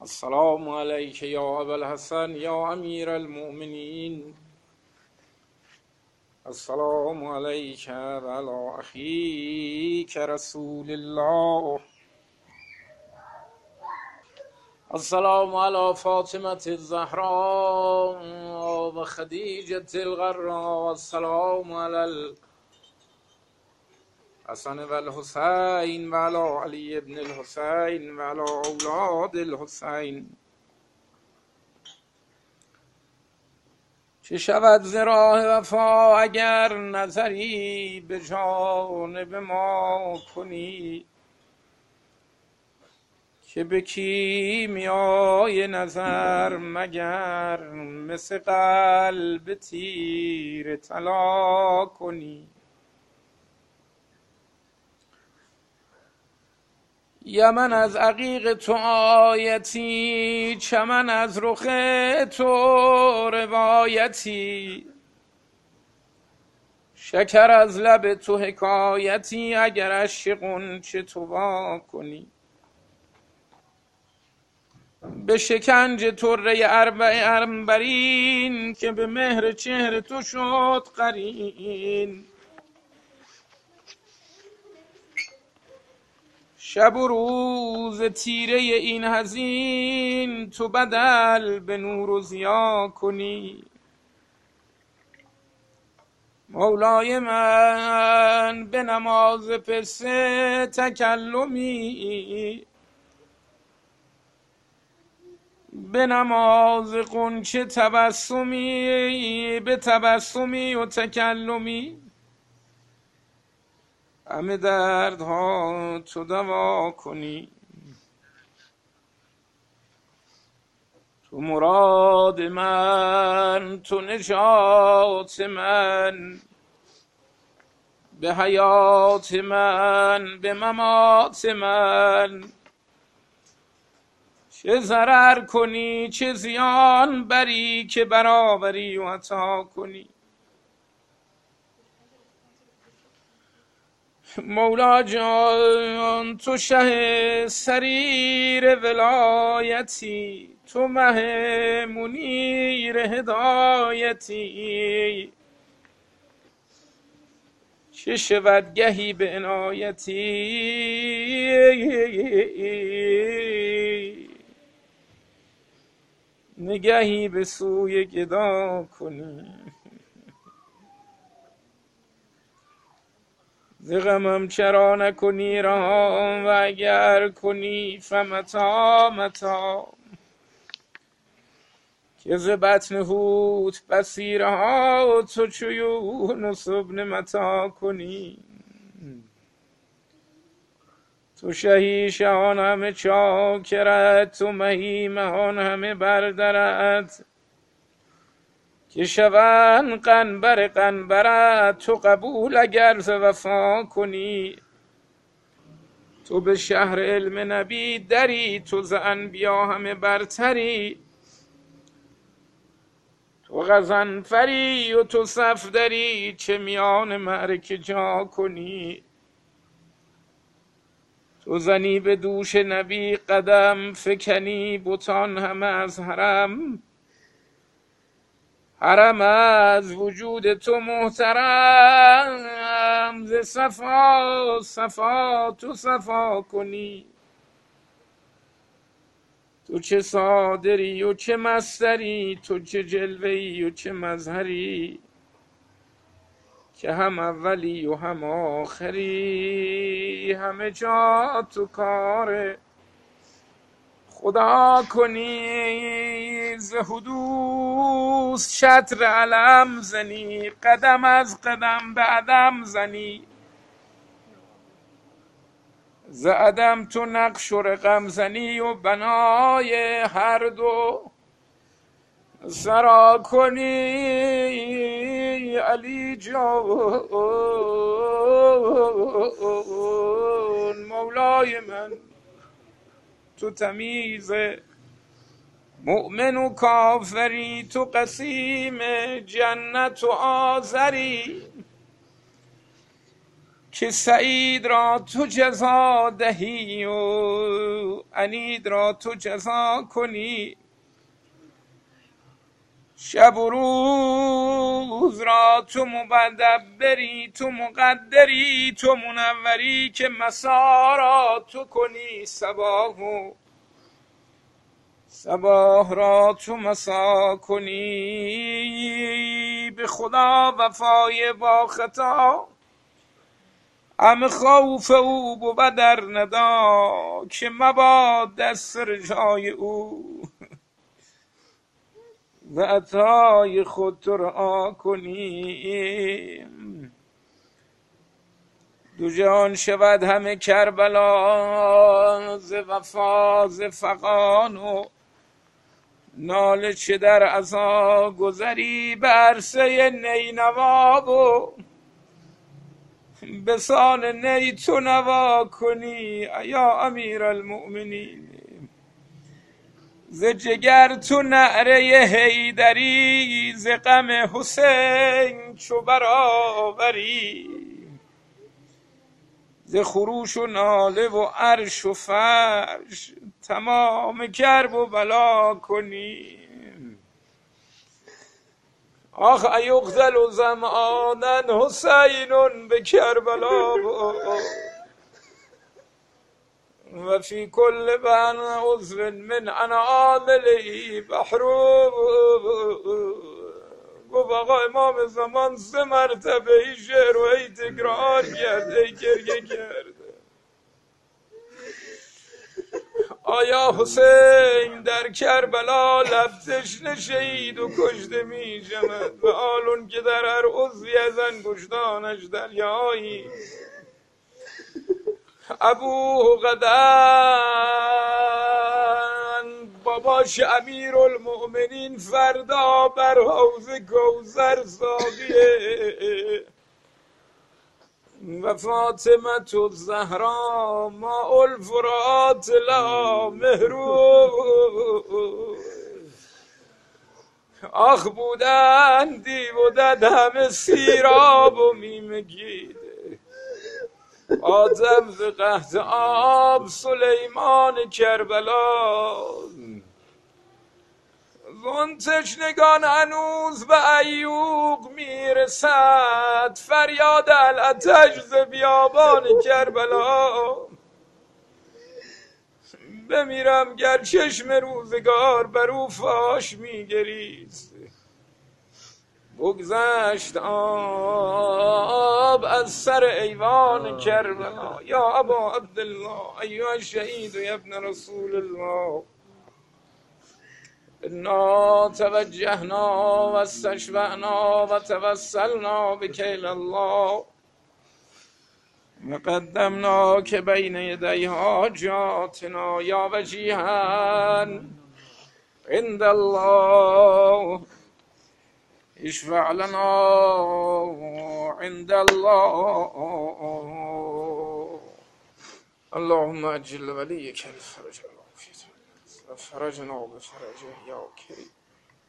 السلام علیک یا ابا الحسن یا امیر المؤمنین. السلام علیک و علی اخیک رسول الله. السلام علی فاطمة الزهراء و خدیجة الغراء. السلام علی الحسن و الحسین و علی علی ابن الحسین و علی اولاد الحسین. چه شود ز راه وفا اگر نظری به جانب ما کنی، که به کیمیای نظر مگر مثل قلب تیر طلا کنی. یمن از عقیق تو آیتی، چمن از رخ تو روایتی، شکر از لب تو حکایتی، اگر اشک غنچه تو وا کنی. به شکنج طره اربع عنبرین، که به مهر چهر تو شد قرین. شب و روز تیره این حزین، تو بدل به نور و ضیا کنی. مولای من به نماز پسته تکلمی، به نماز غنچه تبسمی، به تبسمی و تکلمی. همه دردها تو دوا کنی. تو مراد من، تو نجات من، به حیات من، به ممات من. چه ضرر کنی چه زیان بری، که برابری و عطا کنی. مولا جان تو شه سریر ولایتی، تو مه منیر هدایتی. چه شود گهی به عنایتی، نگهی به سوی گدا کنی. ز غمم چرا نکنی رها، و اگر کنی فمتا متا. که ز بطن حوت بسی رها، تو چو یونس ابن متی کنی. تو شهی شهان همه چاکرت، تو مهی مهان همه بردرت. که شوند قنبر قنبرت، تو قبول اگر ز وفا کنی. تو به شهر علم نبی دری، تو ز انبیا همه برتری. تو غضنفری و تو صفدری، چه میان معرکه جا کنی. تو زنی به دوش نبی قدم، فکنی بتان همه از حرم. حرم از وجود تو محترم، ز صفا صفا تو صفا کنی. تو چه صادری و چه مصدری، تو چه جلوه‌ای و چه مظهری. که هم اولی و هم آخری، همه جا تو کار خدا کنی. ز حدوث شطر علم زنی، قدم از قدم به عدم زنی. ز عدم تو نقش و رقم زنی، و بنای هر دو سرا کنی. علی جان مولای من، تو تمیز مؤمن و کافری، تو قسیم جنت و آذری. که سعید را تو جزا دهی و عنید را تو جزا کنی، شب و روز را تو مدبری، تو مقدری، تو منوری، که مسا را تو کنی صباح را تو مسا کنی. به خدا وفای با خطا همه خوف او بود در ندا، که مباد دست رجای او و عطای خود تو رعا کنی. دو جهان شود همه کربلا، ز وفا ز فغان و ناله چه در عزا گذری، به عرصه نینوا و بسان نی تو نوا کنی. یا امیر المؤمنین ز جگر تو نعره حیدری، ز غم حسین چو برآوری، ز خروش و ناله و عرش و فرش تمام کرب و بلا کنی. آخ ایقتل زمانا حسین به کربلا و فی کل بن عضو من انعامله بحر. گفت آقا امام زمان 3 مرتبه ای شعر و ای تکرار کرد، ای گریه کرد. آیا حسین در کربلا لب تشنه شهید و کشته می شود، و آلون که در هر عضوی از انگشتانش دریایی. ابو قدن باباش امیر المؤمنین فردا بر حوض کوثر ساقیه، و فاطمه الزهرا ماء الفرات لا مهرو. آخ بودندی بودد همه سیراب و میمگیده، آدم ز قحط آب سلیمان کربلا. زون تشنگان هنوز به ایوب میرسد، فریاد العطش ز بیابان کربلا. بمیرم گر چشم روزگار بر او فاش میگریست، بگذشت آب از سر ایوان کربلا. یا ابا عبدالله ایها الشهید یا ابن رسول الله، انا توجهنا و استشفعنا و توسلنا بک الی الله، وقدمناک بین یدی حاجاتنا یا وجیها عند الله، اشفع لنا عند الله. اللهم اجل ولیک الفرج العافیة و فرجنا بفرجه یا کریم.